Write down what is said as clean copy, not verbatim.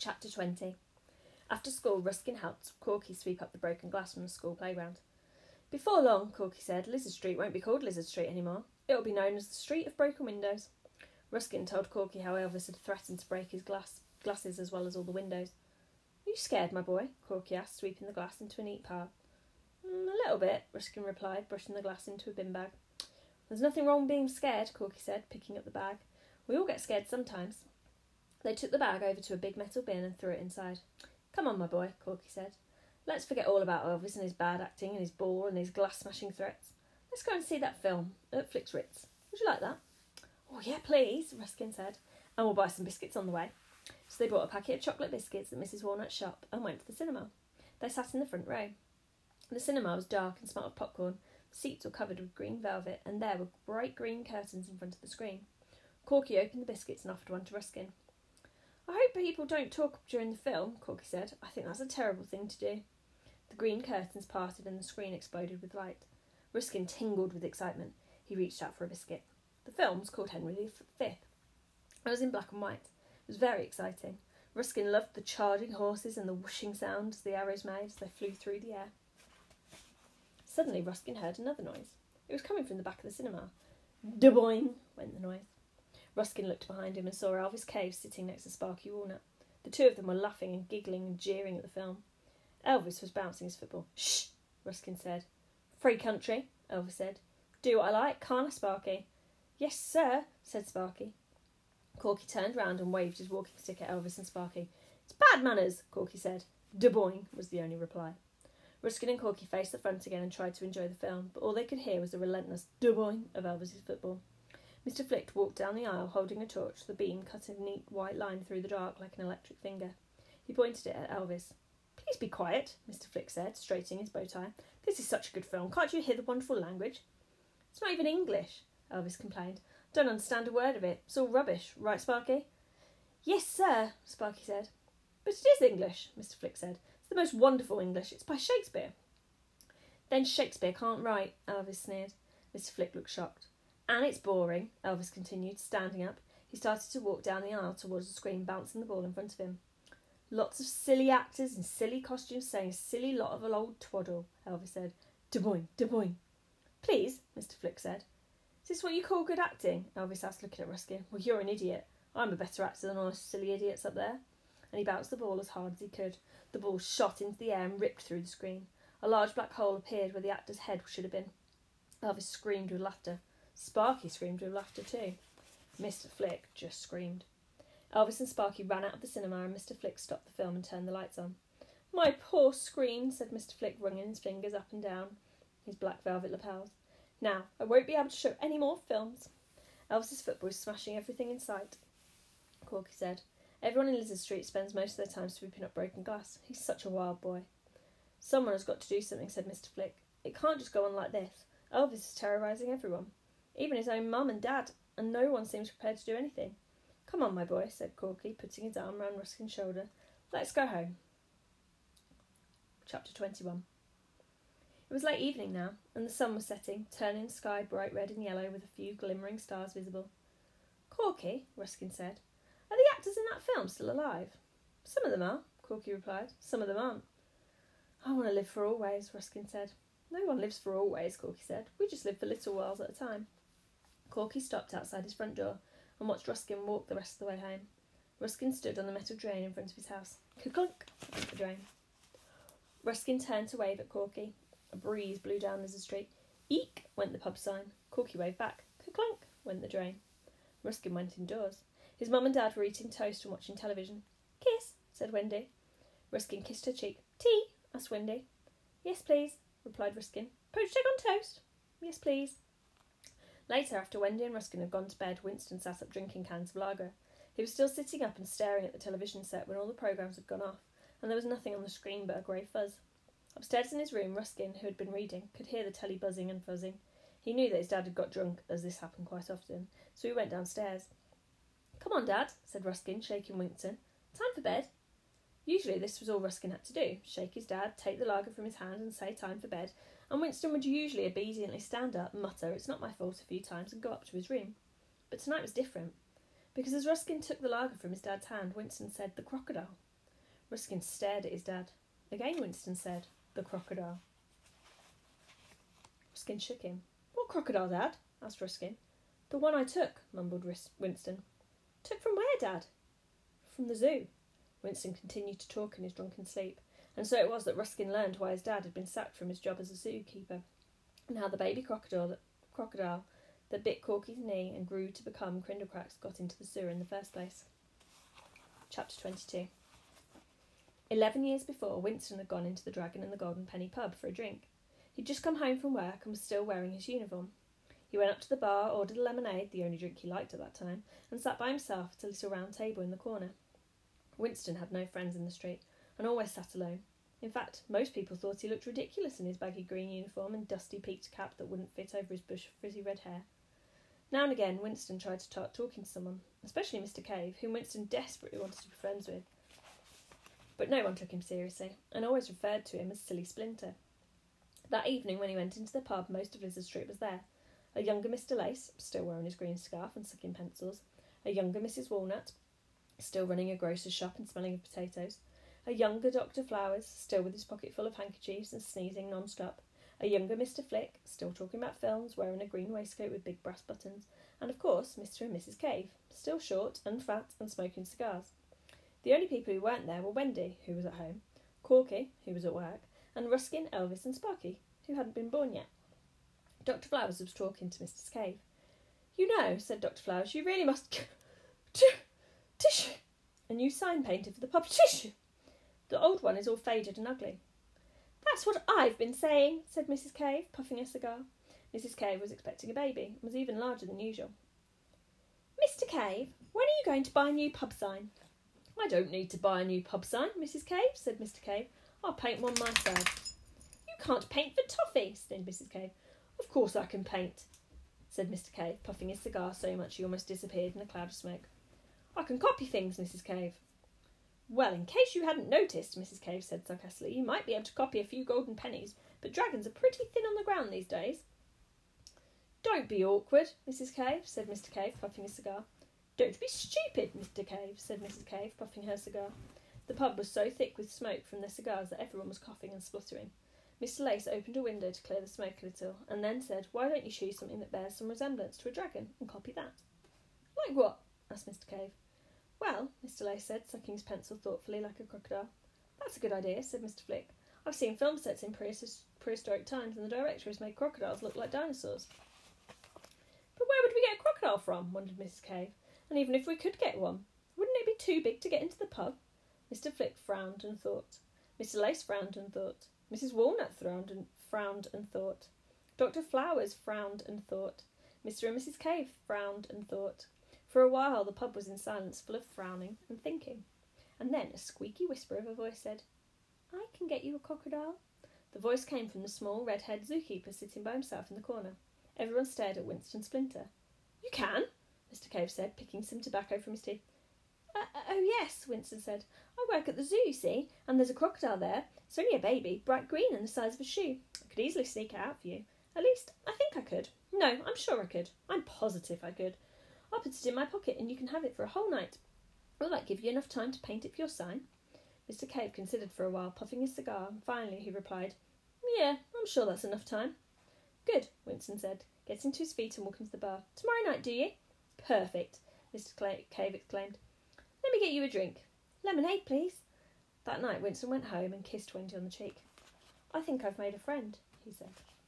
Chapter 20. After school, Ruskin helped Corky sweep up the broken glass from the school playground. Before long, Corky said, Lizard Street won't be called Lizard Street anymore. It will be known as the Street of Broken Windows. Ruskin told Corky how Elvis had threatened to break his glasses as well as all the windows. Are you scared, my boy? Corky asked, sweeping the glass into a neat pile. A little bit, Ruskin replied, brushing the glass into a bin bag. There's nothing wrong being scared, Corky said, picking up the bag. We all get scared sometimes. They took the bag over to a big metal bin and threw it inside. Come on, my boy, Corky said. Let's forget all about Elvis and his bad acting and his ball and his glass-smashing threats. Let's go and see that film at Flicks Ritz. Would you like that? Oh, yeah, please, Ruskin said. And we'll buy some biscuits on the way. So they bought a packet of chocolate biscuits at Mrs. Walnut's shop and went to the cinema. They sat in the front row. The cinema was dark and smelt of popcorn. The seats were covered with green velvet, and there were bright green curtains in front of the screen. Corky opened the biscuits and offered one to Ruskin. I hope people don't talk during the film, Corky said. I think that's a terrible thing to do. The green curtains parted and the screen exploded with light. Ruskin tingled with excitement. He reached out for a biscuit. The film was called Henry V. It was in black and white. It was very exciting. Ruskin loved the charging horses and the whooshing sounds the arrows made as they flew through the air. Suddenly Ruskin heard another noise. It was coming from the back of the cinema. Da-boing went the noise. Ruskin looked behind him and saw Elvis Cave sitting next to Sparky Walnut. The two of them were laughing and giggling and jeering at the film. Elvis was bouncing his football. Shh, Ruskin said. Free country, Elvis said. Do what I like, can't I, Sparky? Yes, sir, said Sparky. Corky turned round and waved his walking stick at Elvis and Sparky. It's bad manners, Corky said. Da-boing was the only reply. Ruskin and Corky faced the front again and tried to enjoy the film, but all they could hear was the relentless da-boing of Elvis's football. Mr. Flick walked down the aisle holding a torch, the beam cut a neat white line through the dark like an electric finger. He pointed it at Elvis. Please be quiet, Mr. Flick said, straightening his bow tie. This is such a good film. Can't you hear the wonderful language? It's not even English, Elvis complained. Don't understand a word of it. It's all rubbish, right, Sparky? Yes, sir, Sparky said. But it is English, Mr. Flick said. It's the most wonderful English. It's by Shakespeare. Then Shakespeare can't write, Elvis sneered. Mr. Flick looked shocked. And it's boring, Elvis continued, standing up. He started to walk down the aisle towards the screen, bouncing the ball in front of him. Lots of silly actors in silly costumes saying a silly lot of old twaddle, Elvis said. Da-boing, da-boing. Please, Mr. Flick said. Is this what you call good acting? Elvis asked, looking at Ruskin. Well, you're an idiot. I'm a better actor than all those silly idiots up there. And he bounced the ball as hard as he could. The ball shot into the air and ripped through the screen. A large black hole appeared where the actor's head should have been. Elvis screamed with laughter. Sparky screamed with laughter too. Mr. Flick just screamed. Elvis and Sparky ran out of the cinema and Mr. Flick stopped the film and turned the lights on. My poor screen, said Mr. Flick, wringing his fingers up and down his black velvet lapels. Now, I won't be able to show any more films. Elvis's football was smashing everything in sight, Corky said. Everyone in Lizard Street spends most of their time sweeping up broken glass. He's such a wild boy. Someone has got to do something, said Mr. Flick. It can't just go on like this. Elvis is terrorising everyone. Even his own mum and dad, and no one seems prepared to do anything. Come on, my boy, said Corky, putting his arm round Ruskin's shoulder. Let's go home. Chapter 21. It was late evening now, and the sun was setting, turning the sky bright red and yellow with a few glimmering stars visible. Corky, Ruskin said, are the actors in that film still alive? Some of them are, Corky replied. Some of them aren't. I want to live for always, Ruskin said. No one lives for always, Corky said. We just live for little whiles at a time. Corky stopped outside his front door and watched Ruskin walk the rest of the way home. Ruskin stood on the metal drain in front of his house. Ka-clunk went the drain. Ruskin turned to wave at Corky. A breeze blew down Lizard Street. Eek went the pub sign. Corky waved back. Ka-clunk went the drain. Ruskin went indoors. His mum and dad were eating toast and watching television. Kiss, said Wendy. Ruskin kissed her cheek. Tea, asked Wendy. Yes, please, replied Ruskin. Poached egg on toast? Yes, please. Later, after Wendy and Ruskin had gone to bed, Winston sat up drinking cans of lager. He was still sitting up and staring at the television set when all the programmes had gone off, and there was nothing on the screen but a grey fuzz. Upstairs in his room, Ruskin, who had been reading, could hear the telly buzzing and fuzzing. He knew that his dad had got drunk, as this happened quite often, so he went downstairs. Come on, Dad, said Ruskin, shaking Winston. Time for bed. Usually this was all Ruskin had to do, shake his dad, take the lager from his hand and say time for bed, and Winston would usually obediently stand up, mutter, it's not my fault a few times, and go up to his room. But tonight was different, because as Ruskin took the lager from his dad's hand, Winston said, the crocodile. Ruskin stared at his dad. Again Winston said, "The crocodile." Ruskin shook him. "What crocodile, Dad?" asked Ruskin. "The one I took," mumbled Winston. "Took from where, Dad?" "From the zoo." Winston continued to talk in his drunken sleep, and so it was that Ruskin learned why his dad had been sacked from his job as a zookeeper, and how the baby crocodile that bit Corky's knee and grew to become Crindlecracks got into the sewer in the first place. Chapter 22. 11 years before, Winston had gone into the Dragon and the Golden Penny pub for a drink. He'd just come home from work and was still wearing his uniform. He went up to the bar, ordered a lemonade, the only drink he liked at that time, and sat by himself at a little round table in the corner. Winston had no friends in the street, and always sat alone. In fact, most people thought he looked ridiculous in his baggy green uniform and dusty peaked cap that wouldn't fit over his bush of frizzy red hair. Now and again, Winston tried to start talking to someone, especially Mr. Cave, whom Winston desperately wanted to be friends with. But no one took him seriously, and always referred to him as Silly Splinter. That evening, when he went into the pub, most of Lizard Street was there. A younger Mr. Lace, still wearing his green scarf and sucking pencils. A younger Mrs. Walnut, still running a grocer's shop and smelling of potatoes. A younger Dr. Flowers, still with his pocket full of handkerchiefs and sneezing non-stop. A younger Mr. Flick, still talking about films, wearing a green waistcoat with big brass buttons. And, of course, Mr. and Mrs. Cave, still short and fat and smoking cigars. The only people who weren't there were Wendy, who was at home, Corky, who was at work, and Ruskin, Elvis and Sparky, who hadn't been born yet. Dr. Flowers was talking to Mr. Cave. "You know," said Dr. Flowers, "you really must tissue. A new sign painted for the pub. Tissue. The old one is all faded and ugly." "That's what I've been saying," said Mrs. Cave, puffing a cigar. Mrs. Cave was expecting a baby, and was even larger than usual. "Mr. Cave, when are you going to buy a new pub sign?" "I don't need to buy a new pub sign, Mrs. Cave," said Mr. Cave. "I'll paint one myself." "You can't paint for toffee," sneered Mrs. Cave. "Of course I can paint," said Mr. Cave, puffing his cigar so much he almost disappeared in a cloud of smoke. "I can copy things, Mrs. Cave." "Well, in case you hadn't noticed," Mrs. Cave said sarcastically, "you might be able to copy a few golden pennies, but dragons are pretty thin on the ground these days." "Don't be awkward, Mrs. Cave," said Mr. Cave, puffing his cigar. "Don't be stupid, Mr. Cave," said Mrs. Cave, puffing her cigar. The pub was so thick with smoke from their cigars that everyone was coughing and spluttering. Mr. Lace opened a window to clear the smoke a little, and then said, "Why don't you choose something that bears some resemblance to a dragon, and copy that?" "Like what?" asked Mr. Cave. "Well," Mr. Lace said, sucking his pencil thoughtfully like a crocodile. "That's a good idea," said Mr. Flick. "I've seen film sets in prehistoric times, and the director has made crocodiles look like dinosaurs." "But where would we get a crocodile from?" wondered Mrs. Cave. "And even if we could get one, wouldn't it be too big to get into the pub?" Mr. Flick frowned and thought. Mr. Lace frowned and thought. Mrs. Walnut frowned and thought. Dr. Flowers frowned and thought. Mr. and Mrs. Cave frowned and thought. For a while the pub was in silence, full of frowning and thinking. And then a squeaky whisper of a voice said, "I can get you a crocodile." The voice came from the small red-haired zookeeper sitting by himself in the corner. Everyone stared at Winston Splinter. "You can?" Mr. Cave said, picking some tobacco from his teeth. Oh yes," Winston said. "I work at the zoo, you see, and there's a crocodile there. It's only a baby, bright green and the size of a shoe. I could easily sneak it out for you. At least, I think I could. No, I'm sure I could. I'm positive I could. I'll put it in my pocket and you can have it for a whole night. Will that give you enough time to paint it for your sign?" Mr. Cave considered for a while, puffing his cigar, and finally he replied, "Yeah, I'm sure that's enough time." "Good," Winston said, getting to his feet and walking to the bar. "Tomorrow night, do you?" "Perfect," Mr. Cave exclaimed. "Let me get you a drink." "Lemonade, please." That night Winston went home and kissed Wendy on the cheek. "I think I've made a friend," he said.